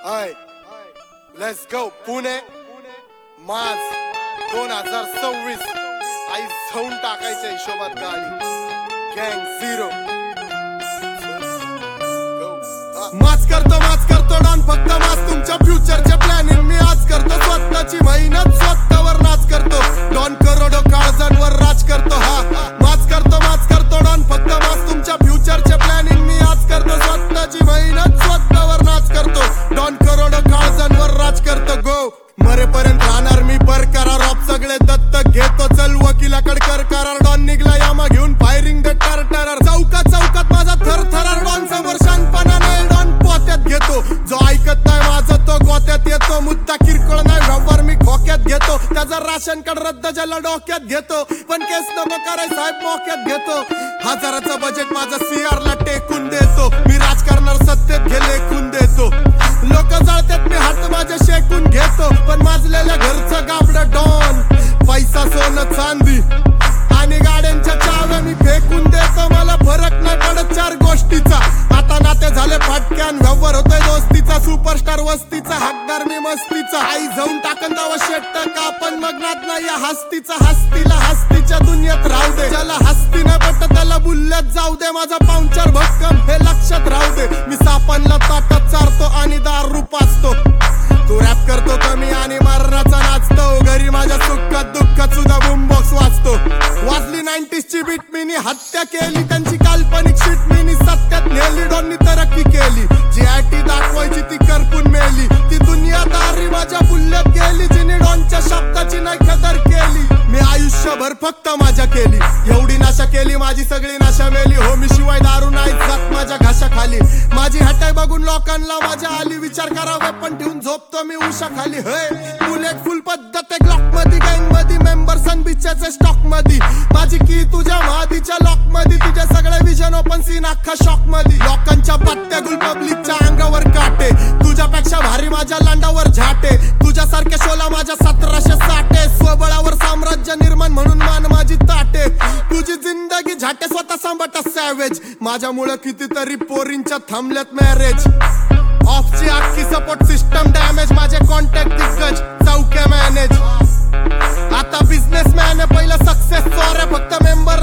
let's go Pune March 2026 आई जाऊन टाकायच्या हिशोबात गाडी गँग झिरो माच करतो डॉन फक्त माच तुमच्या फ्युचरचे प्लॅनिंग मी आज करतो स्वतःची मेहनत स्वतःवर नाच करतो डॉन करोडो काळजांवर राज करतो हा माच करतो डॉन फक्त माच तुमच्या फ्युचरचे प्लॅनिंग मी आज करतो स्वतःची मेहनत स्वतःवर नाच करतो डॉन करोडो काळजांवर राज करतो गो मरेपर्यंत राहणार मी बरकरार ऑफ सगळे दत्तक घेतो चल वकिलाकड कर करार डॉन निघला यामा घेऊन फायरिंग द टर चौकात माझा थरथरार डॉन समोर शांतपणा नाही डॉन पोत्यात घेतो जो ऐकत नाही माझं तो गोत्यात येतो मुद्दा किरकोळ नाही व्यवहार मी खोक्यात घेतो त्याचा राशन कार्ड रद्द ज्याला डोक्यात घेतो पण केस नको कराय साहेब मोक्यात घेतो हजाराचं बजेट माझं CR ला टेकून देतो मी राजकारणार सत्तेत गेले खून देतो लोक जळतात मी हात माझे शेकून घेतो पण माजलेल्या घरचं गाबडं डॉन पैसा सोनं चांदी आणि गाड्यांच्या चाव्या मी फेकून देतो मला फरक नाही पडत चार गोष्टीचा आता नाते झाले फटक्यान व्यवहार होतोय दोस्तीचा सुपरस्टार वस्तीचा हकदार मी मस्तीचा आई जाऊन टाकन दावा शेट का पण मग्नात नाही या हस्तीचा हस्तीला हस्तीच्या दुनियेत राहू दे ज्याला हस्ती नाही पटत त्याला बुल्ल्यात जाऊ दे माझा पाहुणचार भक्कम हे लक्षात राहू दे मी सापांना ताटात चारतो आणि दारू पाचतो तू रॅप करतो कमी आणि मरणाचा नाचतो घरी माझ्या सुखात दुःखात सुद्धा बूमबॉक्स वाजतो वाजली 90s ची बीट मीनी हत्या केली त्यांची काल्पनिक शीट मीनी सत्यात नेली डॉननी तरक्की केली जी आयटी दाखवायची ती करपून मेली ती दुनियादारी माझ्या बुल्ल्यात गेली जिने डॉनच्या शब्दाची नाही कदर केली मी आयुष्यभर फक्त माझ्या केली एवढी नाशा केली माझी सगळी नाशा मेली हो मी शिवाय दारू नाही जात माझ्या घाशा खाली माझी हटाय बघून लोकांना माझ्या आली विचार करावे पण ठेवून झोपतो मी उषा खाली हे बुलेट फुल पद्धत ग्लॉक मध्ये गँग मध्ये मेंबर सन बिचाचे स्टॉक मध्ये माझी की तुझ्या मादीच्या लॉक मध्ये तुझ्या सगळे विजन ओपन सीन अख्खा शॉक मध्ये लोकांच्या पत्त्या गुल पब्लिकच्या अंगावर काटे तुझ्यापेक्षा भारी माझ्या लांडावर झाटे तुझ्यासारखे शोला माझ्या 1760 स्वबळावर साम्राज्य निर्माण म्हणून मान माझी ताटे तुझी जिंदगी झाटे स्वतः सांभाटा सॅवेज माझ्यामुळे कितीतरी पोरींच्या थांबल्यात मॅरेज ऑफची अख्खी सपोर्ट सिस्टम डॅमेज माझे कॉन्टॅक्ट दिग्गज चौक्या मॅनेज आता बिझनेसमॅन पहिला सक्सेस चोऱ्या फक्त मेंबर